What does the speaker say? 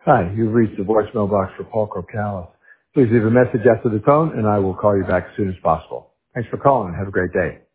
Hi, you've reached the voicemail box for Paul Crocalis. Please leave a message after the tone, and I will call you back as soon as possible. Thanks for calling. Have a great day.